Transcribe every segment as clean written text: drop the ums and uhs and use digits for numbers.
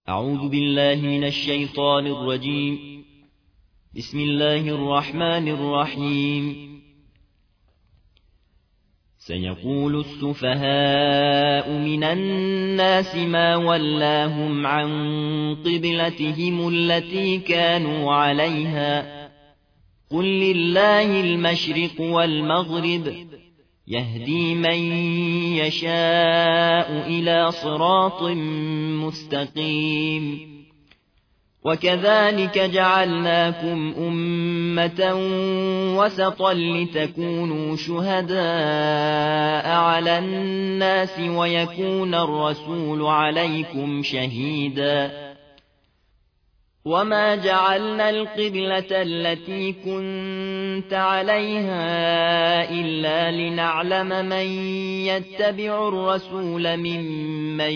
أعوذ بالله من الشيطان الرجيم. بسم الله الرحمن الرحيم. سيقول السفهاء من الناس ما ولاهم عن قبلتهم التي كانوا عليها قل لله المشرق والمغرب يهدي من يشاء إلى صراط مستقيم. وكذلك جعلناكم أمة وسطا لتكونوا شهداء على الناس ويكون الرسول عليكم شهيدا. وما جعلنا القبلة التي كنت عليها إلا لنعلم من يتبع الرسول ممن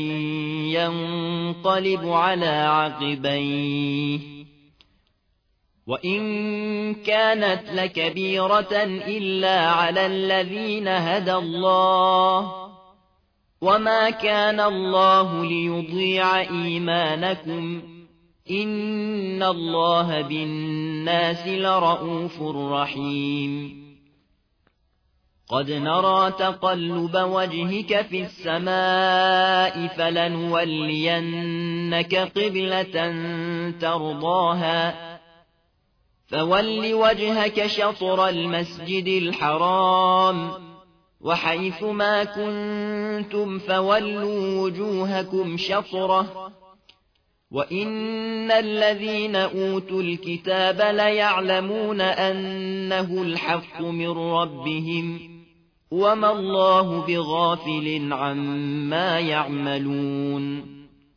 ينقلب على عقبيه وإن كانت لكبيرة إلا على الذين هدى الله وما كان الله ليضيع إيمانكم إن الله بالناس لرءوف رحيم. قد نرى تقلب وجهك في السماء فلنولينك قبلة ترضاها فول وجهك شطر المسجد الحرام وحيث ما كنتم فولوا وجوهكم شطره وإن الذين أوتوا الكتاب ليعلمون أنه الحق من ربهم وما الله بغافل عما يعملون.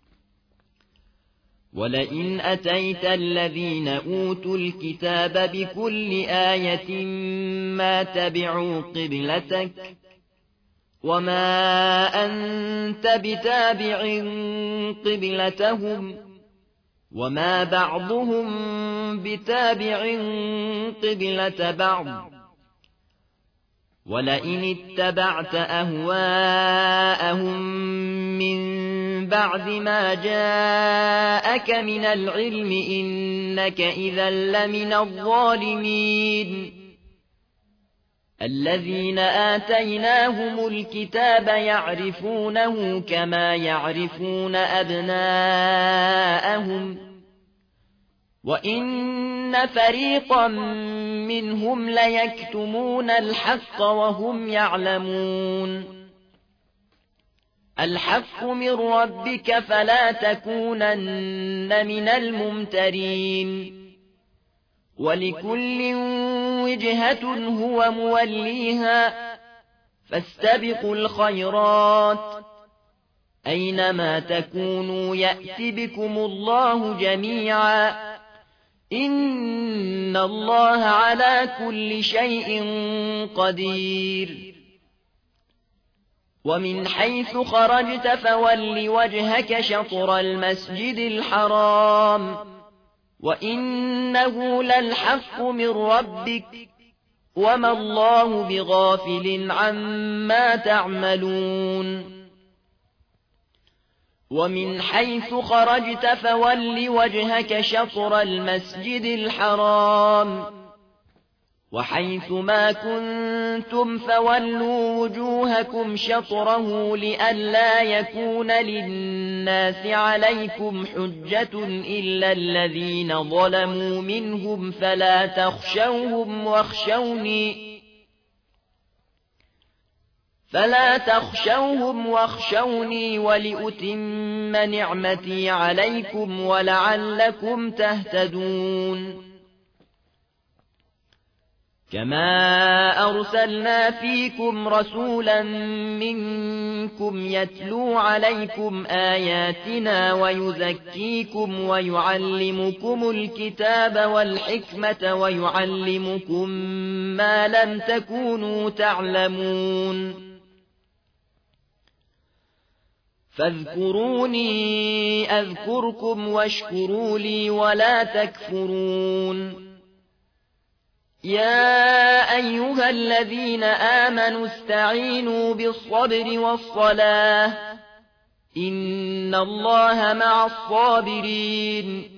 ولئن أتيت الذين أوتوا الكتاب بكل آية ما تبعوا قبلتك وما أنت بتابع قبلتهم وما بعضهم بتابع قبلة بعض ولئن اتبعت أهواءهم من بعد ما جاءك من العلم إنك إذا لمن الظالمين. الذين آتيناهم الكتاب يعرفونه كما يعرفون أبناءهم وإن فريقا منهم ليكتمون الحق وهم يعلمون. الحق من ربك فلا تكونن من الممترين. ولكل وجهة هو موليها فاستبقوا الخيرات أينما تكونوا يأت بكم الله جميعا إن الله على كل شيء قدير. ومن حيث خرجت فول وجهك شطر المسجد الحرام وإنه للحق من ربك وما الله بغافل عما تعملون. ومن حيث خرجت فول وجهك شطر المسجد الحرام وحيث ما كنتم فولوا وجوهكم شطره لئلا يكون للناس عليكم حجة إلا الذين ظلموا منهم فلا تخشوهم واخشوني ولأتم نعمتي عليكم ولعلكم تهتدون. كما أرسلنا فيكم رسولا منكم يتلو عليكم آياتنا ويزكيكم ويعلمكم الكتاب والحكمة ويعلمكم ما لم تكونوا تعلمون. فاذكروني أذكركم واشكروا لي ولا تكفرون. يا أيها الذين آمنوا استعينوا بالصبر والصلاة إن الله مع الصابرين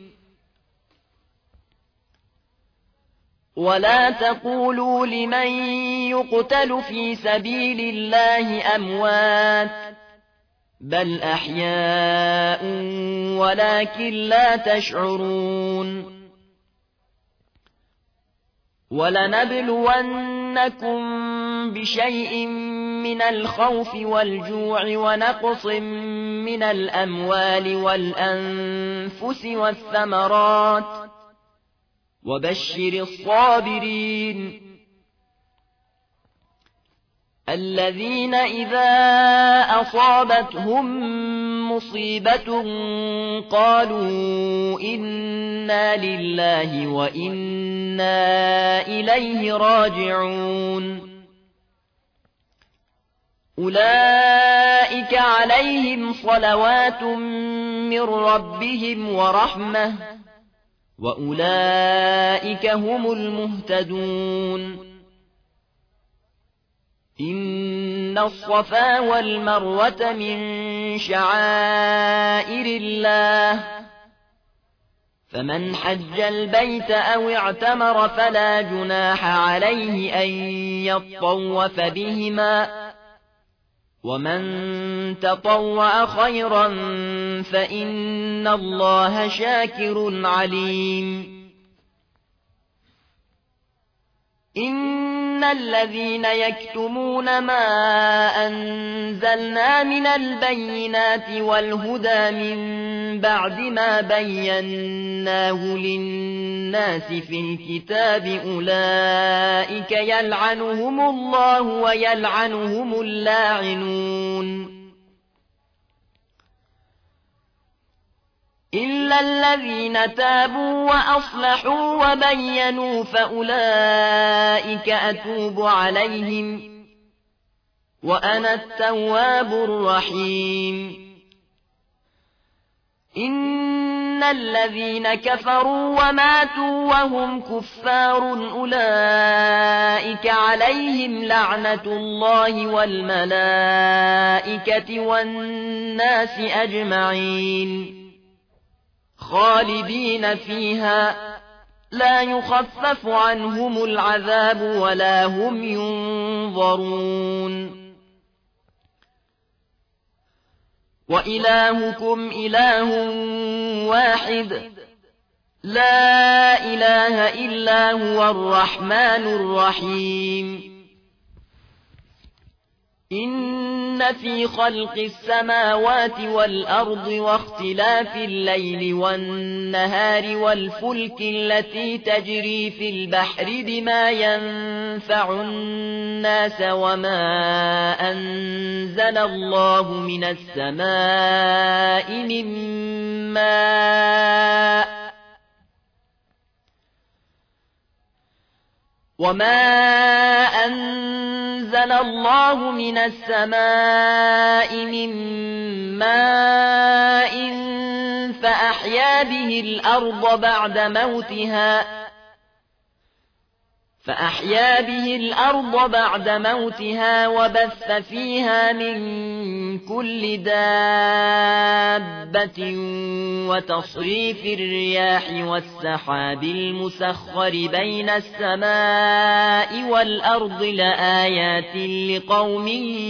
ولا تقولوا لمن يقتل في سبيل الله أموات بل أحياء ولكن لا تشعرون ولنبلونكم بشيء من الخوف والجوع ونقص من الأموال والأنفس والثمرات وبشر الصابرين الذين إذا أصابتهم مصيبة قالوا إنا لله وإنا إليه راجعون أولئك عليهم صلوات من ربهم ورحمة وأولئك هم المهتدون إن الصفا والمروة من شعائر الله فمن حج البيت أو اعتمر فلا جناح عليه أن يطوف بهما ومن تطوع خيرا فإن الله شاكر عليم إن الذين يكتمون ما أنزلنا من البينات والهدى من بعد ما بيناه للناس في الكتاب أولئك يلعنهم الله ويلعنهم اللاعنون إلا الذين تابوا وأصلحوا وبينوا فأولئك أتوب عليهم وأنا التواب الرحيم إن الذين كفروا وماتوا وهم كفار أولئك عليهم لعنة الله والملائكة والناس أجمعين خالدين فيها لا يخفف عنهم العذاب ولا هم ينظرون وإلهكم إله واحد لا إله إلا هو الرحمن الرحيم إن في خلق السماوات والأرض واختلاف الليل والنهار والفلك التي تجري في البحر بما ينفع الناس وما أنزل الله من السماء من ماء أنزل الله من السماء من ماء فأحيا به الأرض بعد موتها وبث فيها من كل دابة وتصريف الرياح والسحاب المسخر بين السماء والأرض لآيات لقوم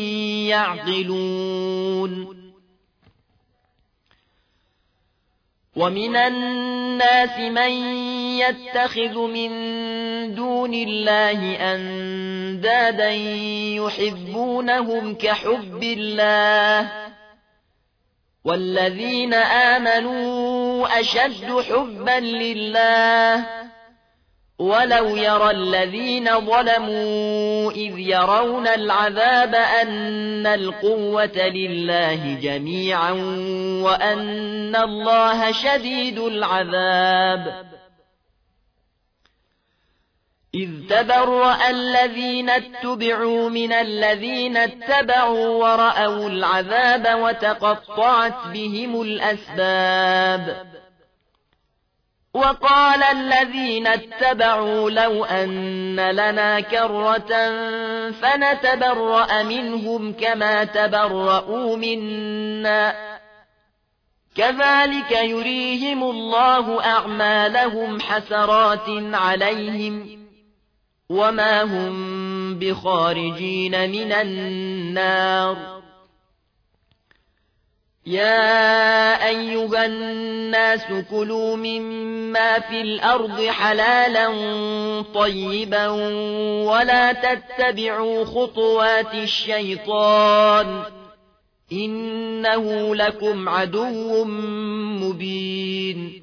يعقلون ومن الناس من يتخذ من دون الله أندادا يحبونهم كحب الله والذين آمنوا أشد حبا لله ولو يرى الذين ظلموا إذ يرون العذاب أن القوة لله جميعا وأن الله شديد العذاب إذ تبرأ الذين اتبعوا من الذين اتبعوا ورأوا العذاب وتقطعت بهم الأسباب وقال الذين اتبعوا لو أن لنا كرة فنتبرأ منهم كما تبرؤوا منا كذلك يريهم الله أعمالهم حسرات عليهم وما هم بخارجين من النار. يا أيها الناس كلوا مما في الأرض حلالا طيبا ولا تتبعوا خطوات الشيطان إنه لكم عدو مبين.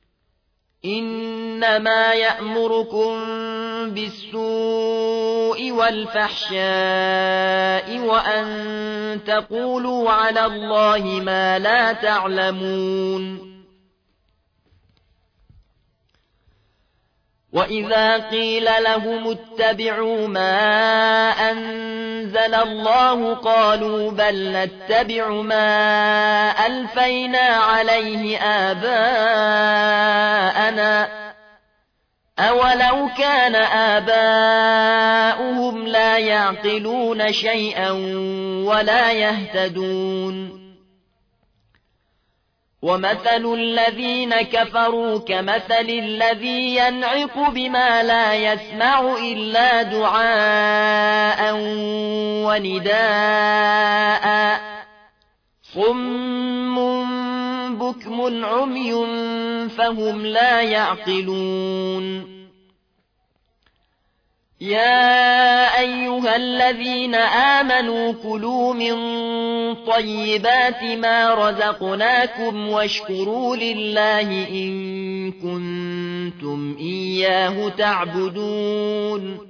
إنما يأمركم بالسوء والفحشاء وأن تقولوا على الله ما لا تعلمون. وإذا قيل لهم اتبعوا ما أنزل الله قالوا بل نتبع ما ألفينا عليه آباءنا أولو كان آباؤهم لا يعقلون شيئا ولا يهتدون. ومثل الذين كفروا كمثل الذي ينعق بما لا يسمع إلا دعاء ونداء صم بكم عمي فهم لا يعقلون. يا أيها الذين آمنوا كلوا من طيبات ما رزقناكم واشكروا لله إن كنتم إياه تعبدون.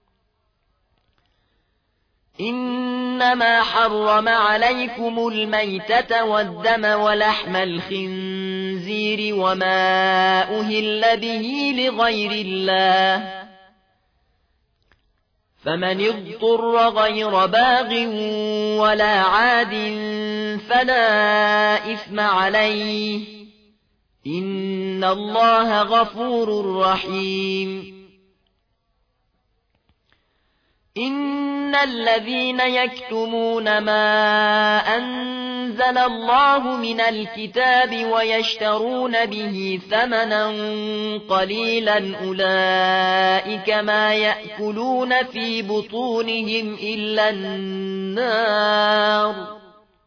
إنما حرم عليكم الميتة والدم ولحم الخنزير وما أهل به لغير الله فمن اضطر غير باغ ولا عاد فلا إثم عليه إن الله غفور رحيم. إن الذين يكتمون ما أنزل الله من الكتاب ويشترون به ثمنا قليلا أولئك ما يأكلون في بطونهم إلا النار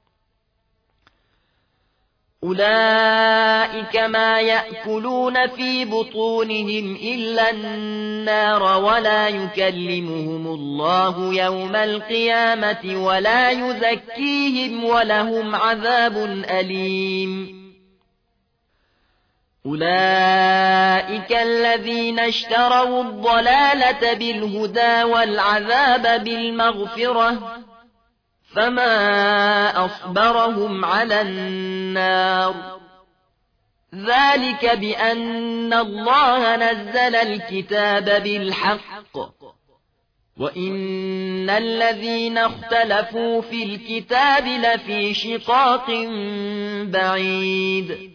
ولا يكلمهم الله يوم القيامة ولا يزكيهم ولهم عذاب أليم. أولئك الذين اشتروا الضلالة بالهدى والعذاب بالمغفرة فما أصبرهم على النار. ذلك بأن الله نزل الكتاب بالحق وإن الذين اختلفوا في الكتاب لفي شقاق بعيد.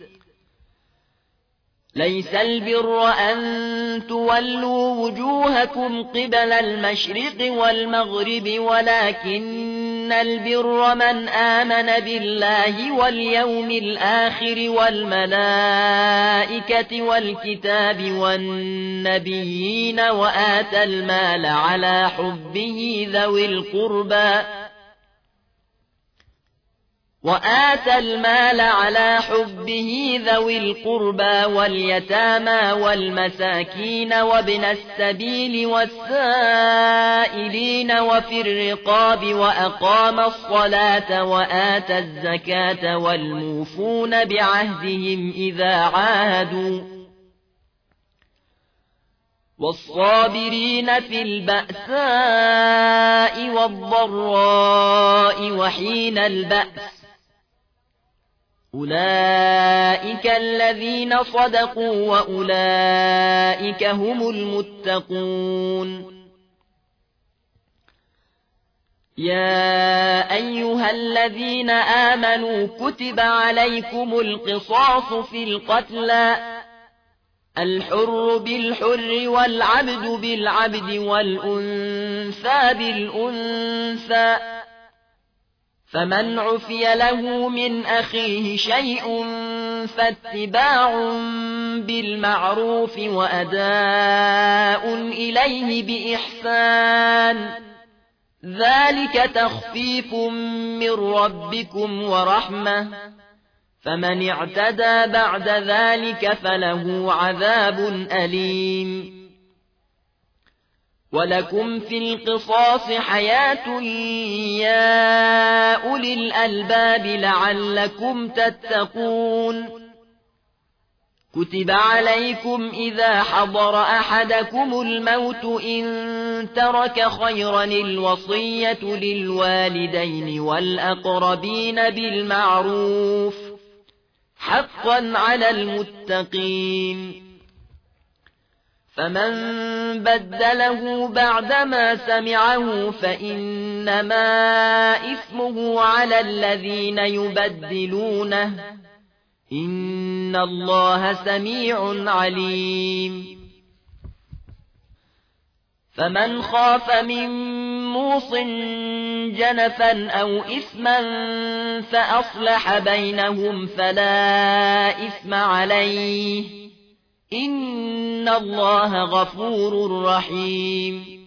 ليس البر أن تولوا وجوهكم قبل المشرق والمغرب ولكن البر من آمن بالله واليوم الآخر والملائكة والكتاب والنبيين وآتى المال على حبه ذوي القربى واليتامى والمساكين وابن السبيل والسائلين وفي الرقاب وأقام الصلاة وآتى الزكاة والموفون بعهدهم إذا عاهدوا والصابرين في البأساء والضراء وحين البأس أولئك الذين صدقوا وأولئك هم المتقون. يا أيها الذين آمنوا كتب عليكم القصاص في القتلى الحر بالحر والعبد بالعبد والأنثى بالأنثى فمن عفي له من أخيه شيء فاتباع بالمعروف وأداء إليه بإحسان ذلك تخفيف من ربكم ورحمة فمن اعتدى بعد ذلك فله عذاب أليم ولكم في القصاص حياة يا أولي الألباب لعلكم تتقون كتب عليكم إذا حضر أحدكم الموت إن ترك خيرا الوصية للوالدين والأقربين بالمعروف حقا على المتقين فمن بدله بعدما سمعه فإنما إثمه على الذين يبدلونه إن الله سميع عليم فمن خاف من موص جنفا أو إثما فأصلح بينهم فلا إثم عليه إن الله غفور رحيم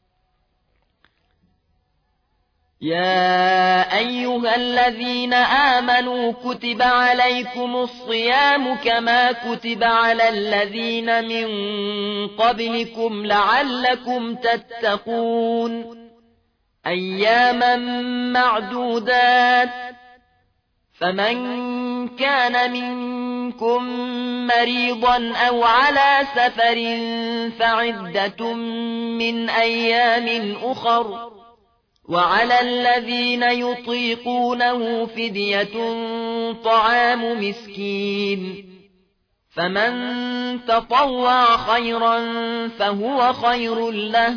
يا أيها الذين آمنوا كتب عليكم الصيام كما كتب على الذين من قبلكم لعلكم تتقون أياما معدودات فمن كان منكم مريضا أو على سفر فعدة من أيام أخر وعلى الذين يطيقونه فدية طعام مسكين فمن تطوع خيرا فهو خير له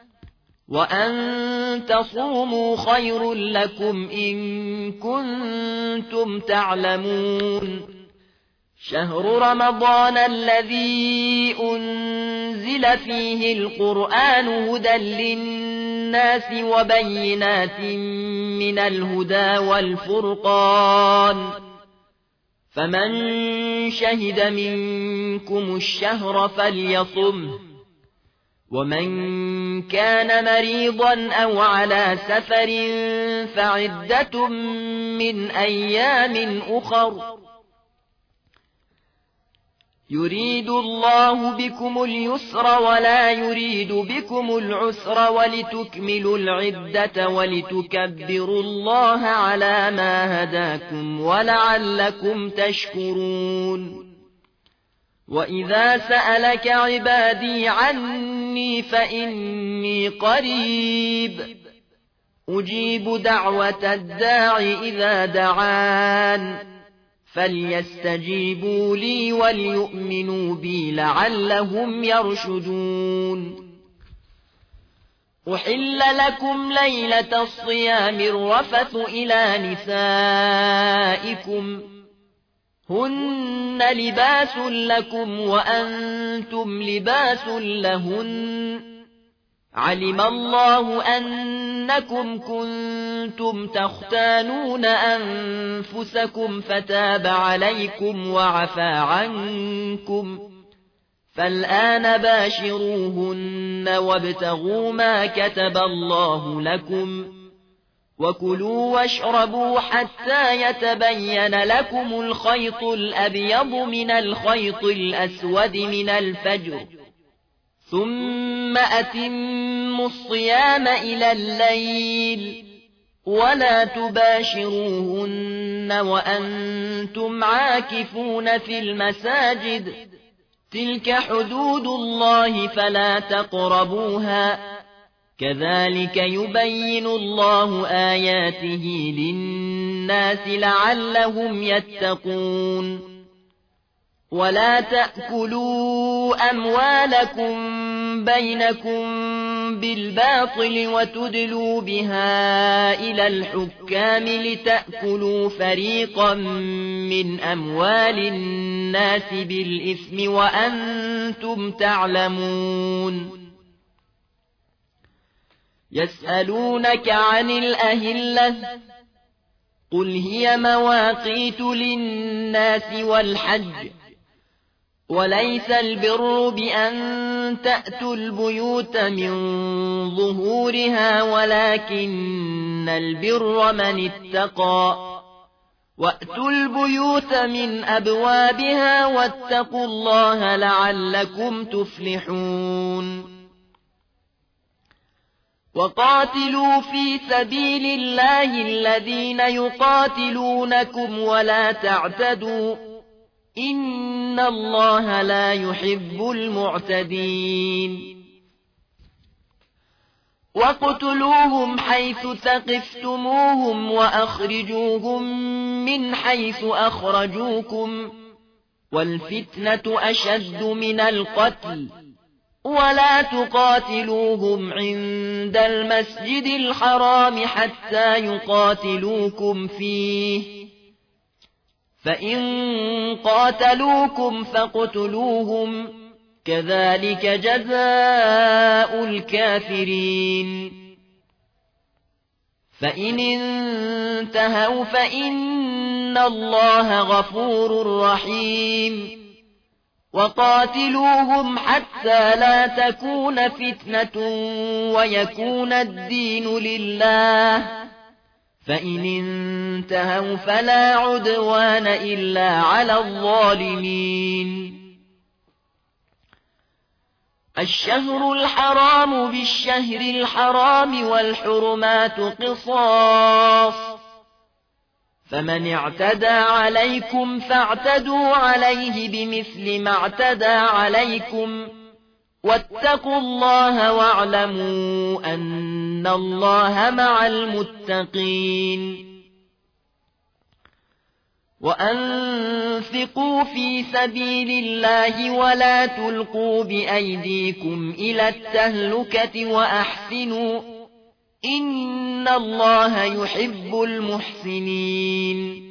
وأن تصوموا خير لكم إن كنتم تعلمون شهر رمضان الذي أنزل فيه القرآن هدى للناس وبينات من الهدى والفرقان فمن شهد منكم الشهر فليصمه ومن كان مريضا أو على سفر فعدة من أيام أخر يريد الله بكم اليسر ولا يريد بكم العسر ولتكملوا العدة ولتكبروا الله على ما هداكم ولعلكم تشكرون وإذا سألك عبادي عني فإني قريب أجيب دعوة الداع إذا دعان فليستجيبوا لي وليؤمنوا بي لعلهم يرشدون أحل لكم ليلة الصيام الرفث إلى نسائكم هن لباس لكم وأنتم لباس لهن علم الله أنكم كنتم تختانون أنفسكم فتاب عليكم وعفى عنكم فالآن باشروهن وابتغوا ما كتب الله لكم وكلوا واشربوا حتى يتبين لكم الخيط الأبيض من الخيط الأسود من الفجر ثم أتموا الصيام إلى الليل ولا تباشروهن وأنتم عاكفون في المساجد تلك حدود الله فلا تقربوها كذلك يبين الله آياته للناس لعلهم يتقون ولا تأكلوا أموالكم بينكم بالباطل وتدلوا بها إلى الحكام لتأكلوا فريقا من أموال الناس بالإثم وأنتم تعلمون يسألونك عن الأهلة قل هي مواقيت للناس والحج وليس البر بأن تأتوا البيوت من ظهورها ولكن البر من اتقى وأتوا البيوت من أبوابها واتقوا الله لعلكم تفلحون وقاتلوا في سبيل الله الذين يقاتلونكم ولا تعتدوا إن الله لا يحب المعتدين واقتلوهم حيث ثقفتموهم وأخرجوهم من حيث أخرجوكم والفتنة أشد من القتل ولا تقاتلوهم عند المسجد الحرام حتى يقاتلوكم فيه فإن قاتلوكم فاقتلوهم كذلك جزاء الكافرين فإن انتهوا فإن الله غفور رحيم وقاتلوهم حتى لا تكون فتنة ويكون الدين لله فإن انتهوا فلا عدوان إلا على الظالمين الشهر الحرام بالشهر الحرام والحرمات قصاص فمن اعتدى عليكم فاعتدوا عليه بمثل ما اعتدى عليكم واتقوا الله واعلموا أن الله مع المتقين وأنفقوا في سبيل الله ولا تلقوا بأيديكم إلى التهلكة وأحسنوا إن الله يحب المحسنين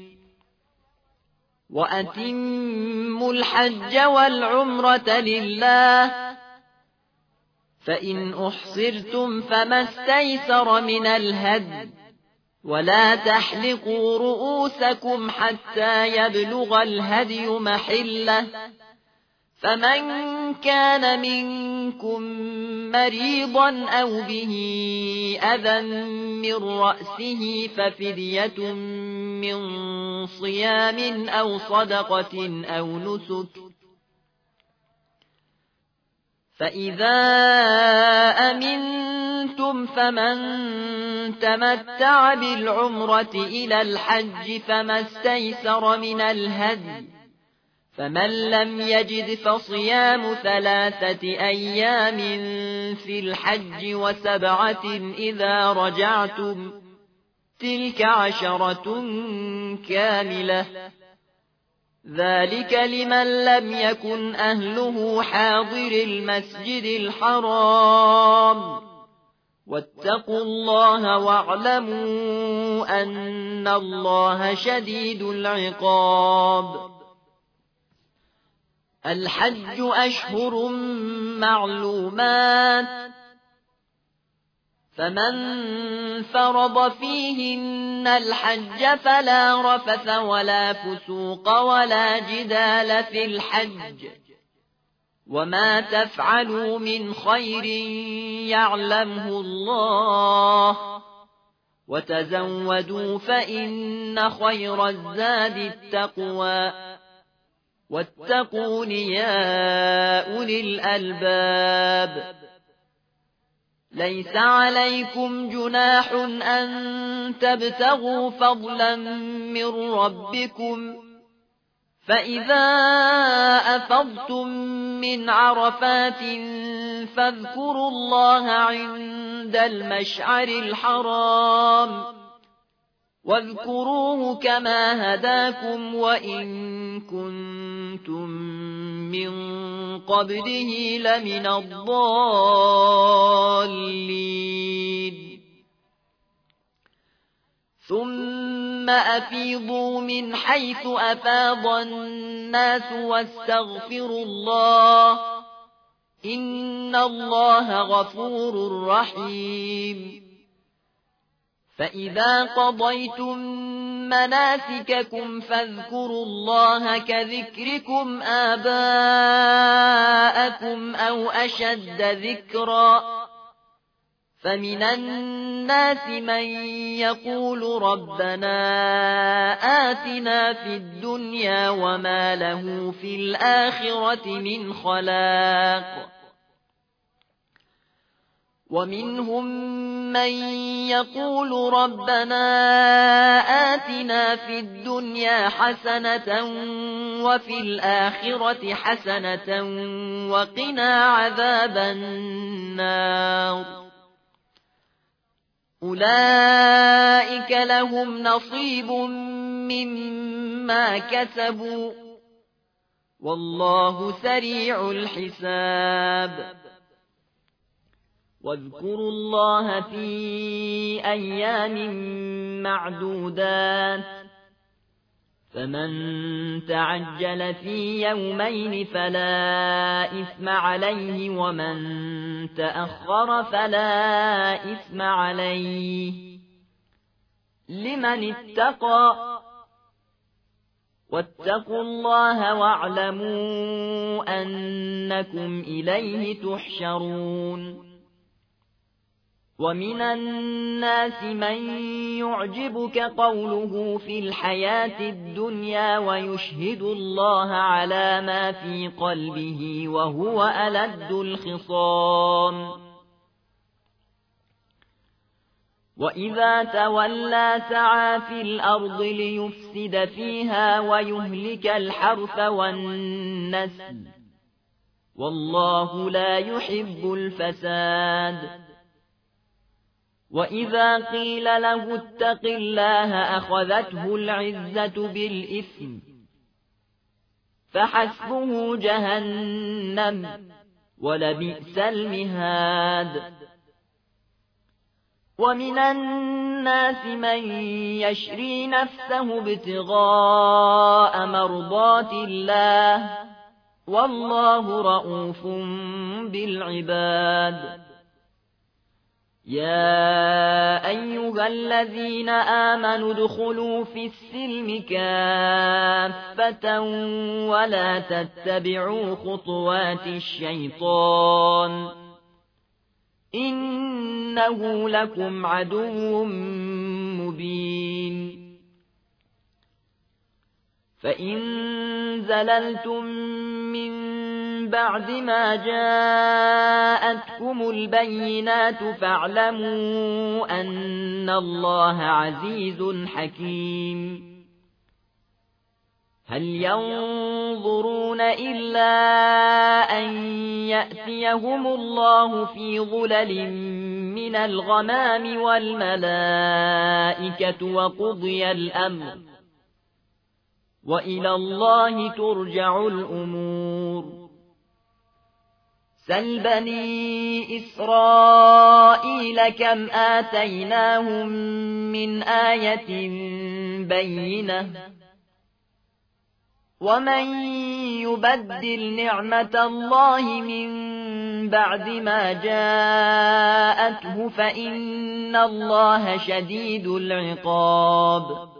وأتموا الحج والعمرة لله فإن أحصرتم فما استيسر من الهدي ولا تحلقوا رؤوسكم حتى يبلغ الهدي محله فمن كان منكم مريضا أو به أذى من رأسه ففدية من صيام أو صدقة أو نسك فإذا أمنتم فمن تمتع بالعمرة إلى الحج فما استيسر من الهدي فمن لم يجد فصيام 3 أيام في الحج و7 إذا رجعتم تلك 10 كاملة ذلك لمن لم يكن أهله حاضر المسجد الحرام واتقوا الله واعلموا أن الله شديد العقاب الحج أشهر معلومات فمن فرض فيهن الحج فلا رفث ولا فسوق ولا جدال في الحج وما تفعلوا من خير يعلمه الله وتزودوا فإن خير الزاد التقوى واتقون يا أولي الألباب ليس عليكم جناح أن تبتغوا فضلا من ربكم فإذا أفضتم من عرفات فاذكروا الله عند المشعر الحرام واذكروه كما هداكم وإن كنتم من قبله لمن الضالين ثم أفيضوا من حيث أفاض الناس واستغفروا الله إن الله غفور رحيم فإذا قضيتم مناسككم فاذكروا الله كذكركم آباءكم أو أشد ذكرا فمن الناس من يقول ربنا آتنا في الدنيا وما له في الآخرة من خلاق ومنهم من يقول ربنا آتنا في الدنيا حسنة وفي الآخرة حسنة وقنا عذاب النار أولئك لهم نصيب مما كسبوا والله سريع الحساب واذكروا الله في أيام معدودات فمن تعجل في يومين فلا إثم عليه ومن تأخر فلا إثم عليه لمن اتقى واتقوا الله واعلموا أنكم إليه تحشرون ومن الناس من يعجبك قوله في الحياة الدنيا ويشهد الله على ما في قلبه وهو ألد الخصام وإذا تولى سعى في الأرض ليفسد فيها ويهلك الحرث والنسل والله لا يحب الفساد وإذا قيل له اتق الله أخذته العزة بالإثم فحسبه جهنم ولبئس المهاد ومن الناس من يشري نفسه ابتغاء مرضات الله والله رؤوف بالعباد يا أيها الذين آمنوا ادخلوا في السلم كافة ولا تتبعوا خطوات الشيطان إنه لكم عدو مبين فإن زللتم من بعد ما جاءتكم البينات فاعلموا أن الله عزيز حكيم هل ينظرون إلا أن يأتيهم الله في ظلل من الغمام والملائكة وقضي الأمر وإلى الله ترجع الأمور سل بني إسرائيل كم آتيناهم من آية بينة ومن يبدل نعمة الله من بعد ما جاءته فإن الله شديد العقاب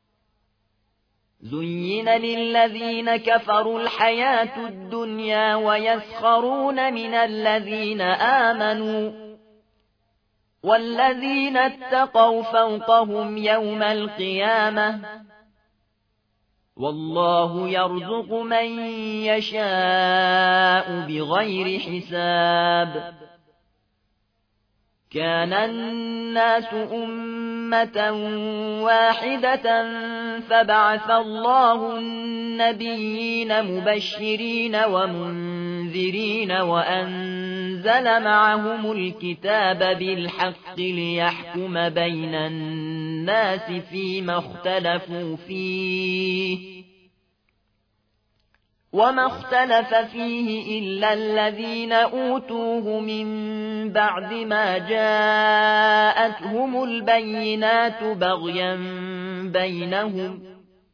زين للذين كفروا الحياة الدنيا ويسخرون من الذين آمنوا والذين اتقوا فوقهم يوم القيامة والله يرزق من يشاء بغير حساب كان الناس أمة واحدة فبعث الله النبيين مبشرين ومنذرين وأنزل معهم الكتاب بالحق ليحكم بين الناس فيما اختلفوا فيه وما اختلف فيه إلا الذين أوتوه من بعد ما جاءتهم البينات بغيا بينهم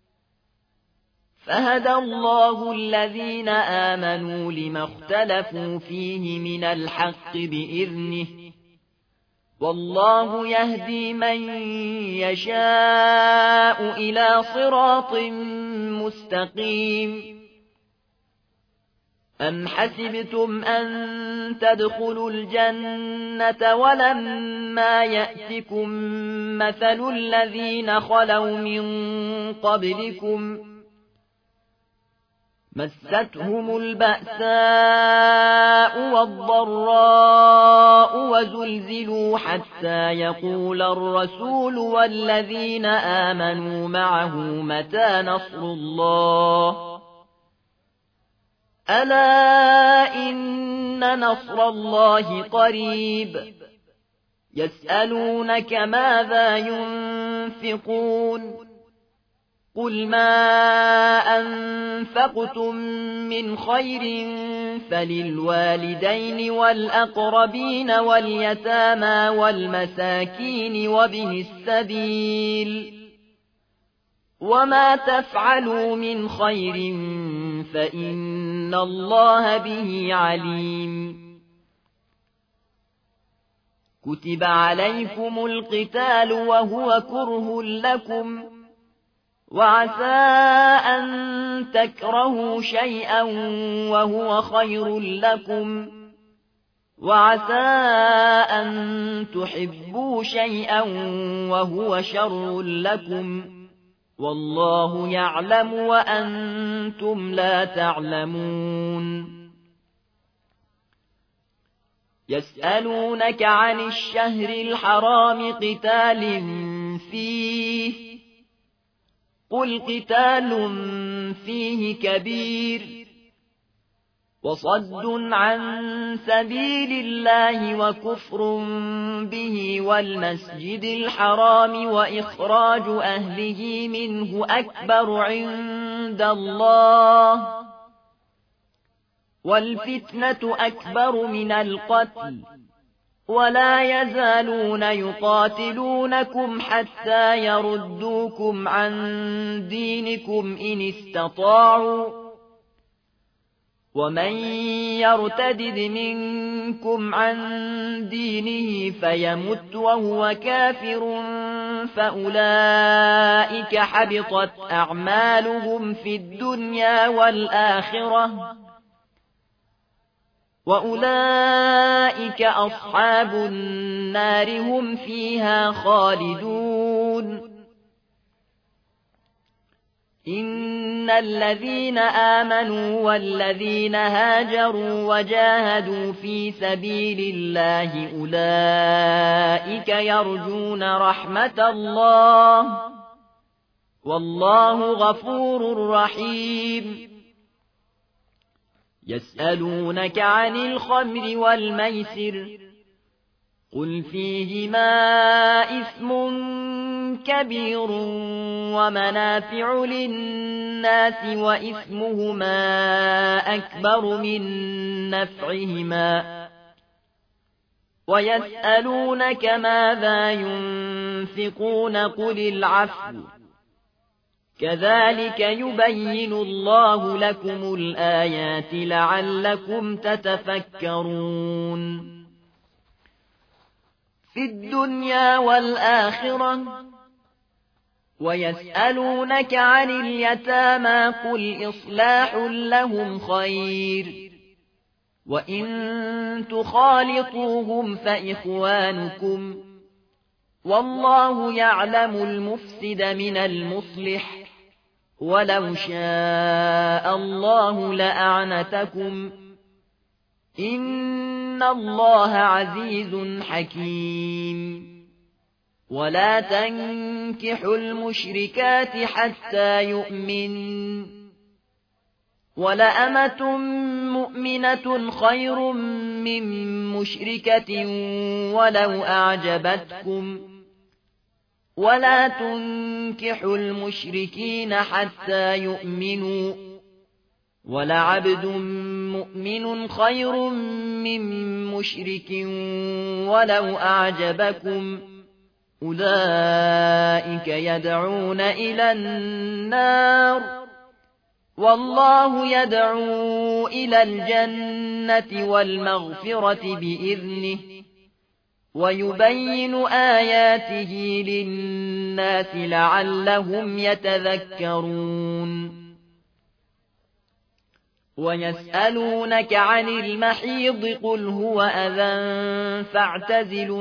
فهدى الله الذين آمنوا لما اختلفوا فيه من الحق بإذنه والله يهدي من يشاء إلى صراط مستقيم. أم حسبتم أن تدخلوا الجنة ولما يأتكم مثل الذين خلوا من قبلكم مستهم البأساء والضراء وزلزلوا حتى يقول الرسول والذين آمنوا معه متى نصر الله ألا إن نصر الله قريب. يسألونك ماذا ينفقون قل ما أنفقتم من خير فللوالدين والأقربين واليتامى والمساكين وابن السبيل وما تفعلوا من خير فإن الله به عليم. كتب عليكم القتال وهو كره لكم وعسى أن تكرهوا شيئا وهو خير لكم وعسى أن تحبوا شيئا وهو شر لكم والله يعلم وأنتم لا تعلمون. يسألونك عن الشهر الحرام قتال فيه قل قتال فيه كبير وصد عن سبيل الله وكفر به والمسجد الحرام وإخراج أهله منه أكبر عند الله والفتنة أكبر من القتل ولا يزالون يقاتلونكم حتى يردوكم عن دينكم إن استطاعوا ومن يرتدد منكم عن دينه فيمت وهو كافر فأولئك حبطت أعمالهم في الدنيا والآخرة وأولئك أصحاب النار هم فيها خالدون. إن الذين آمنوا والذين هاجروا وجاهدوا في سبيل الله أولئك يرجون رحمة الله والله غفور رحيم. يسألونك عن الخمر والميسر قل فيهما إثم كبير ومنافع للناس وإثمهما أكبر من نفعهما ويسألونك ماذا ينفقون قل العفو كذلك يبين الله لكم الآيات لعلكم تتفكرون. في الدنيا والآخرة ويسألونك عن اليتامى قل إصلاح لهم خير وإن تخالطوهم فإخوانكم والله يعلم المفسد من المصلح ولو شاء الله لأعنتكم إن الله عزيز حكيم. ولا تنكحوا المشركات حتى يؤمنوا ولأمة مؤمنة خير من مشركة ولو أعجبتكم ولا تنكحوا المشركين حتى يؤمنوا ولعبد مؤمن خير من مشرك ولو أعجبكم أولئك يدعون إلى النار والله يدعو إلى الجنة والمغفرة بإذنه ويبين آياته للناس لعلهم يتذكرون ويسألونك عن المحيض قل هو أذى فاعتزلوا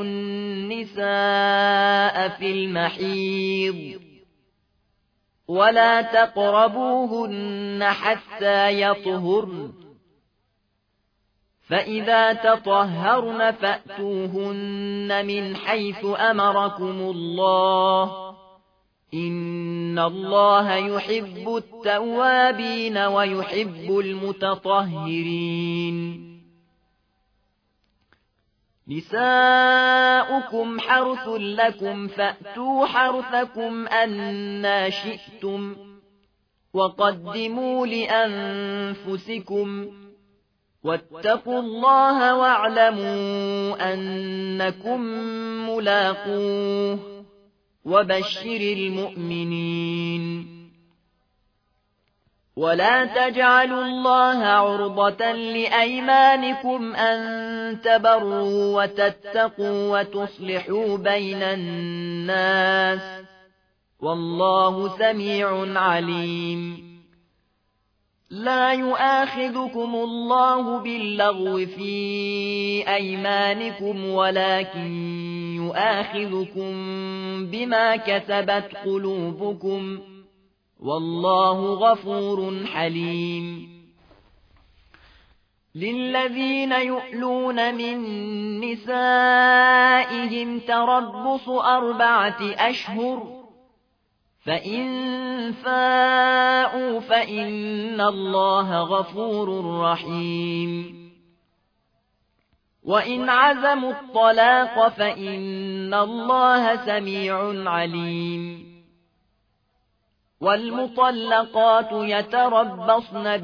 النساء في المحيض ولا تقربوهن حتى يطهرن فإذا تطهرن فأتوهن من حيث أمركم الله إن الله يحب التوابين ويحب المتطهرين نساؤكم حرث لكم فأتوا حرثكم أنى شئتم وقدموا لأنفسكم واتقوا الله واعلموا أنكم ملاقوه وبشر المؤمنين ولا تجعلوا الله عرضة لأيمانكم أن تبروا وتتقوا وتصلحوا بين الناس والله سميع عليم لا يؤاخذكم الله باللغو في أيمانكم ولكن يؤاخذكم بما كسبت قلوبكم والله غفور حليم للذين يؤلون من نسائهم تربص 4 أشهر فإن فاءوا فإن الله غفور رحيم وإن عزموا الطلاق فإن الله سميع عليم والمطلقات يتربصن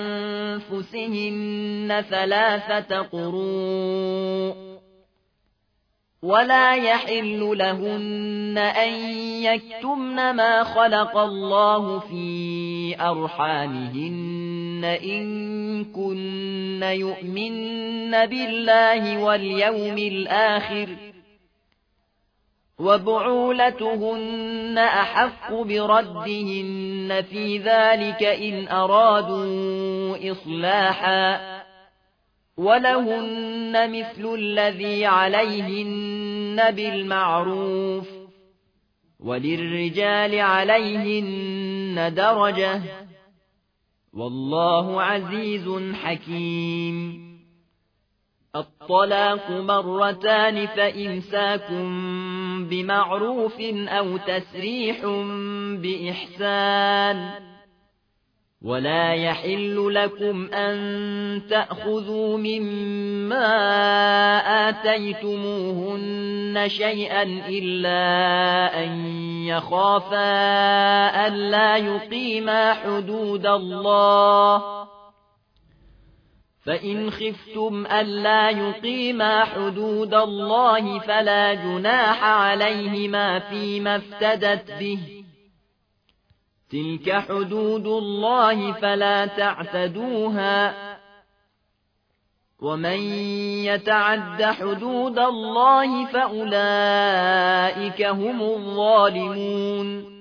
بأنفسهن 3 قروء ولا يحل لهن أن يكتمن ما خلق الله في أرحامهن إن كن يؤمن بالله واليوم الآخر وبعولتهن أحق بردهن في ذلك إن أرادوا إصلاحا ولهن مثل الذي عليهن بالمعروف وللرجال عليهن درجة والله عزيز حكيم الطلاق 2 فإمساك بمعروف أو تسريح بإحسان ولا يحل لكم أن تأخذوا مما آتيتموهن شيئا إلا أن يخافا ألا يقيما حدود الله فإن خفتم ألا يقيما حدود الله فلا جناح عليهما فيما افتدت به تلك حدود الله فلا تعتدوها ومن يتعد حدود الله فأولئك هم الظالمون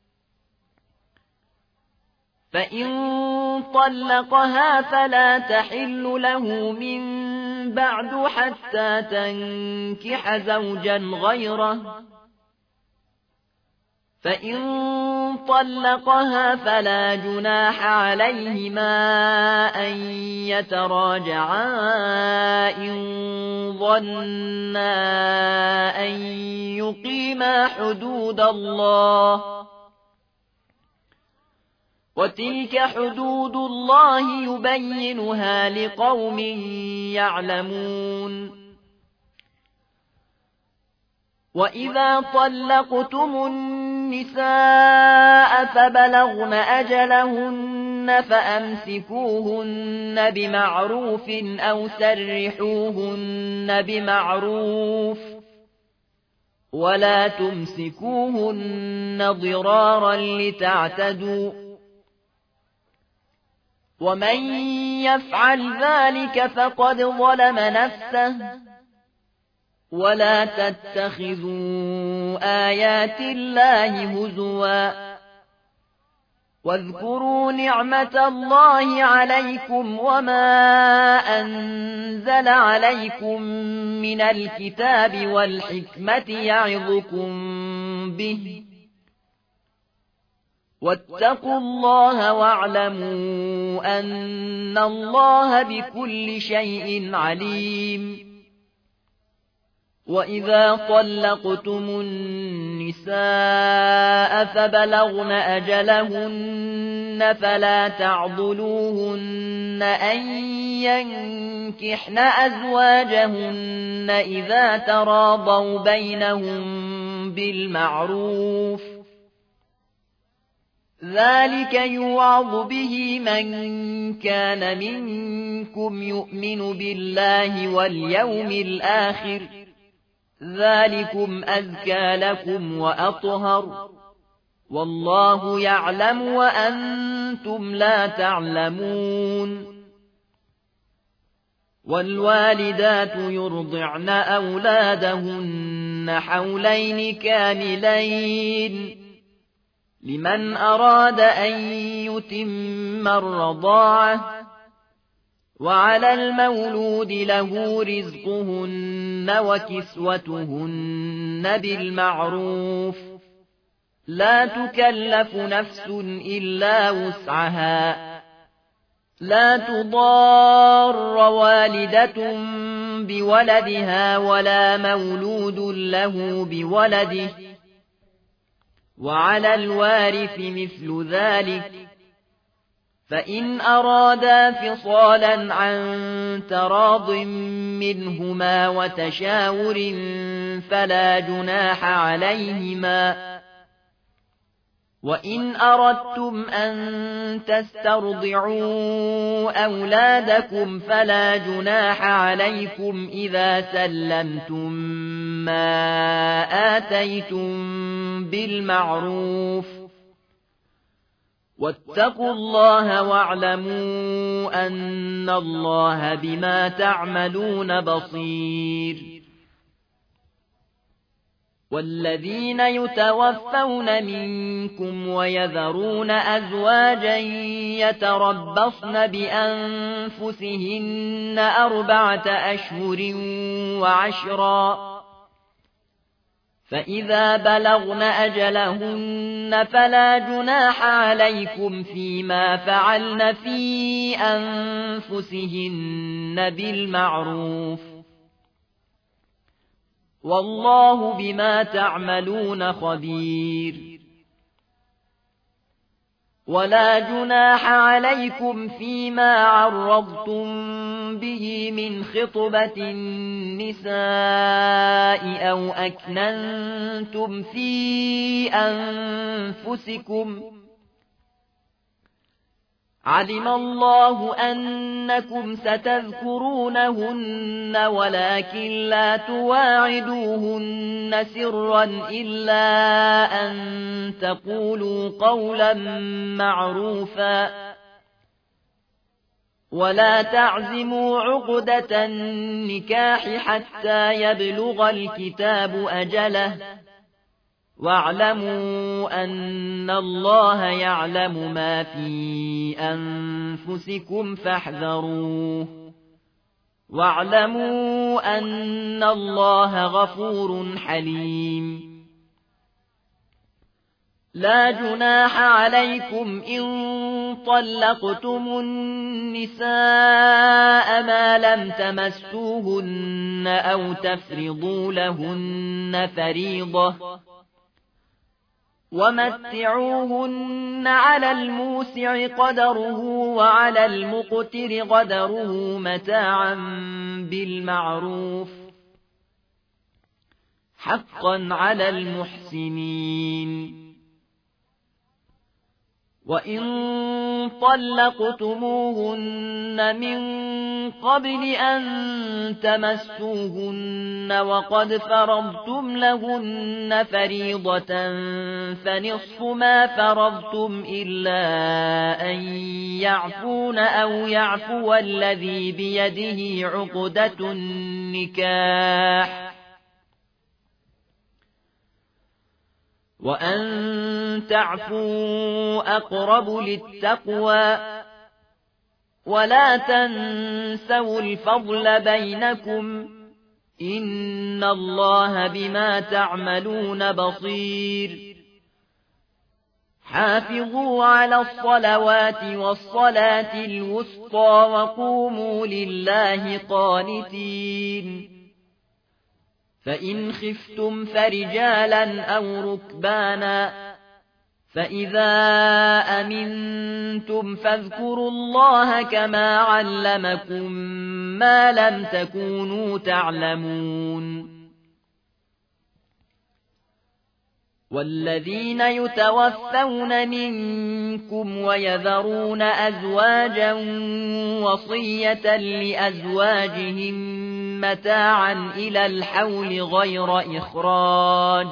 فإن طلقها فلا تحل له من بعد حتى تنكح زوجا غيره فإن طلقها فلا جناح عليهما أن يتراجعا إن ظنا أن يقيما حدود الله وتلك حدود الله يبينها لقوم يعلمون وإذا طلقتم النساء فبلغن أجلهن فأمسكوهن بمعروف أو سرحوهن بمعروف ولا تمسكوهن ضرارا لتعتدوا ومن يفعل ذلك فقد ظلم نفسه ولا تتخذوا آيات الله هزوا واذكروا نعمة الله عليكم وما أنزل عليكم من الكتاب والحكمة يعظكم به واتقوا الله واعلموا أن الله بكل شيء عليم وإذا طلقتم النساء فبلغن أجلهن فلا تعضلوهن أن ينكحن أزواجهن إذا تراضوا بينهم بالمعروف ذلك يوعظ به من كان منكم يؤمن بالله واليوم الآخر ذلكم أزكى لكم وأطهر والله يعلم وأنتم لا تعلمون والوالدات يرضعن أولادهن حولين كاملين لمن أراد أن يتم الرضاعة وعلى المولود له رزقهن وكسوتهن بالمعروف لا تكلف نفس إلا وسعها لا تضار والدة بولدها ولا مولود له بولده وعلى الوارث مثل ذلك فإن أرادا فصالا عن تراض منهما وتشاور فلا جناح عليهما وإن أردتم أن تسترضعوا أولادكم فلا جناح عليكم إذا سلمتم ما آتيتم بالمعروف واتقوا الله واعلموا أن الله بما تعملون بصير والذين يتوفون منكم ويذرون أزواجا يتربصن بأنفسهن 4 أشهر وعشرا فإذا بلغن أجلهن فلا جناح عليكم فيما فعلن في أنفسهن بالمعروف والله بما تعملون خبير ولا جناح عليكم فيما عرضتم به من خطبة النساء أو أكننتم في أنفسكم علم الله أنكم ستذكرونهن ولكن لا تواعدوهن سرا إلا أن تقولوا قولا معروفا ولا تعزموا عقدة النكاح حتى يبلغ الكتاب أجله واعلموا أن الله يعلم ما في أنفسكم فاحذروه واعلموا أن الله غفور حليم لا جناح عليكم إن طلقتم النساء ما لم تمسوهن أو تفرضوا لهن فريضة ومتعوهن على الموسع قدره وعلى المقتر قدره متاعا بالمعروف حقا على المحسنين وإن طلقتموهن من قبل أن تمسوهن وقد فرضتم لهن فريضة فنصف ما فرضتم إلا أن يعفون أو يعفو الذي بيده عقدة النكاح وأن تعفوا أقرب للتقوى ولا تنسوا الفضل بينكم إن الله بما تعملون بصير حافظوا على الصلوات والصلاة الوسطى وقوموا لله قانتين فإن خفتم فرجالا أو ركبانا فإذا أمنتم فاذكروا الله كما علمكم ما لم تكونوا تعلمون والذين يتوفون منكم ويذرون أزواجا وصية لأزواجهم متاعا إلى الحول غير إخراج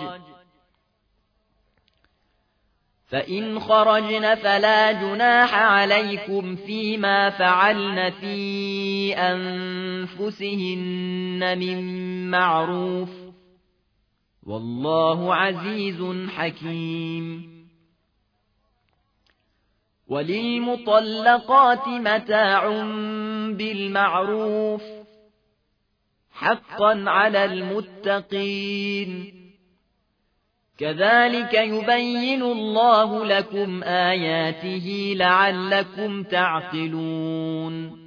فإن خرجن فلا جناح عليكم فيما فعلن في أنفسهن من معروف والله عزيز حكيم وللمطلقات متاع بالمعروف حقا على المتقين كذلك يبين الله لكم آياته لعلكم تعقلون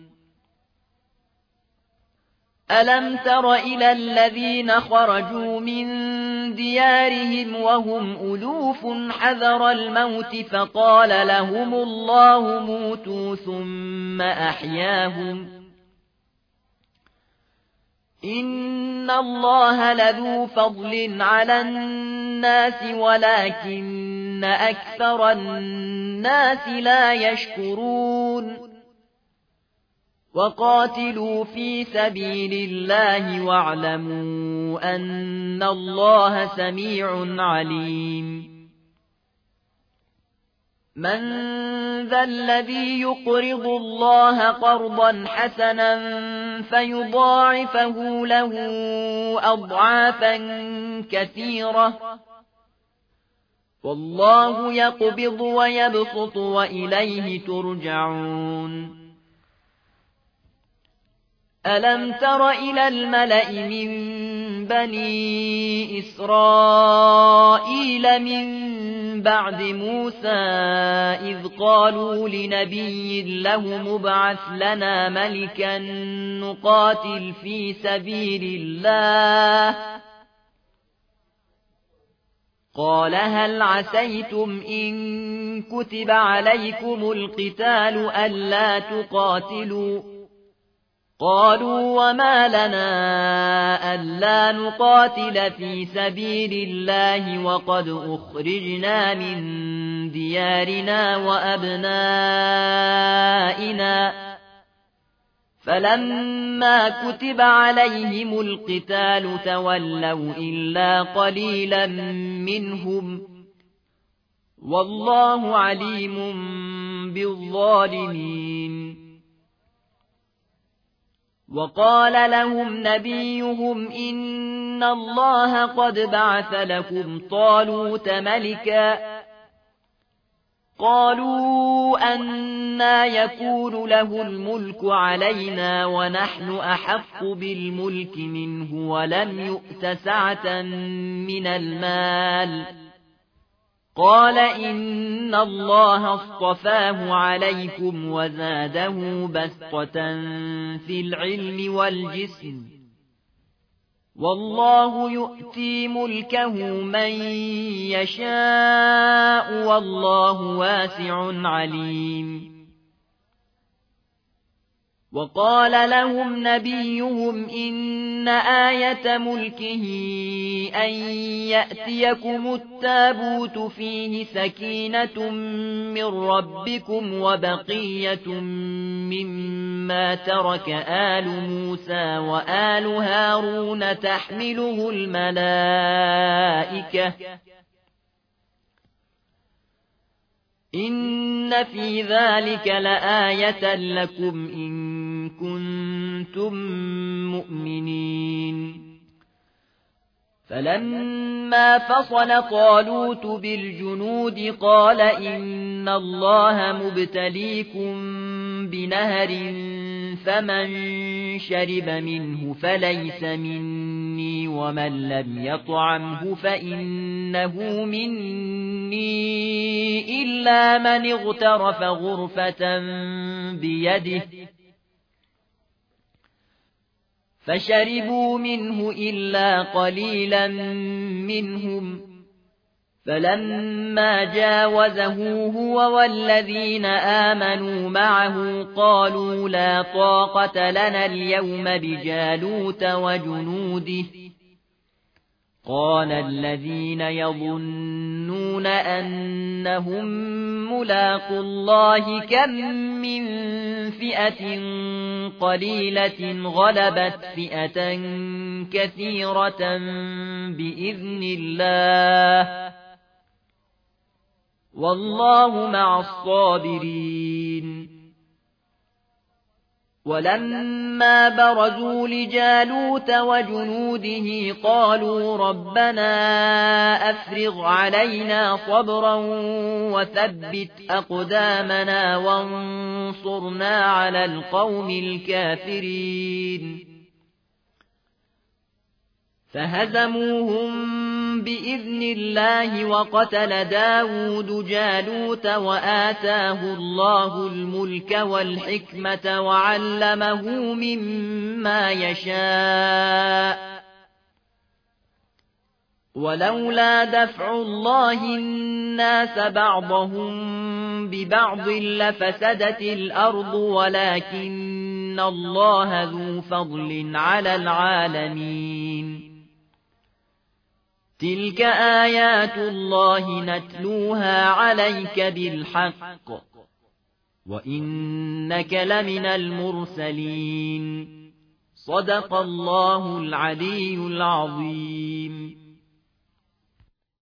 ألم تر إلى الذين خرجوا من ديارهم وهم ألوف حذر الموت فقال لهم الله موتوا ثم أحياهم إن الله لذو فضل على الناس ولكن أكثر الناس لا يشكرون وقاتلوا في سبيل الله واعلموا أن الله سميع عليم من ذا الذي يقرض الله قرضا حسنا فيضاعفه له أضعافا كثيرة والله يقبض ويبسط وإليه ترجعون ألم تر إلى الملأ من بني إسرائيل من بعد موسى إذ قالوا لنبي له مبعث لنا ملكا نقاتل في سبيل الله قال هل عسيتم إن كتب عليكم القتال ألا تقاتلوا قالوا وما لنا ألا نقاتل في سبيل الله وقد أخرجنا من ديارنا وأبنائنا فلما كتب عليهم القتال تولوا إلا قليلا منهم والله عليم بالظالمين وقال لهم نبيهم إن الله قد بعث لكم طالوت ملكا قالوا أنى يكون له الملك علينا ونحن أحق بالملك منه ولم يؤت سعة من المال قال إن الله اصطفاه عليكم وزاده بسطة في العلم والجسم والله يؤتي ملكه من يشاء والله واسع عليم وقال لهم نبيهم إن آية ملكه أن يأتيكم التابوت فيه سكينة من ربكم وبقية مما ترك آل موسى وآل هارون تحمله الملائكة إن في ذلك لآية لكم إن كنتم مؤمنين فلما فصل طالوت بالجنود قال إن الله مبتليكم بنهر فمن شرب منه فليس مني ومن لم يطعمه فإنه مني إلا من اغترف غرفة بيده فشربوا منه إلا قليلا منهم فلما جاوزه هو والذين آمنوا معه قالوا لا طاقة لنا اليوم بجالوت وجنوده قال الذين يظنون أنهم ملاقو الله كم من فئة قليلة غلبت فئة كثيرة بإذن الله والله مع الصابرين ولما برزوا لجالوت وجنوده قالوا ربنا أفرغ علينا صبرا وثبت أقدامنا وانصرنا على القوم الكافرين فهزموهم بإذن الله وقتل داود جالوت وآتاه الله الملك والحكمة وعلمه مما يشاء ولولا دفع الله الناس بعضهم ببعض لفسدت الأرض ولكن الله ذو فضل على العالمين تلك آيات الله نتلوها عليك بالحق وإنك لمن المرسلين صدق الله العلي العظيم.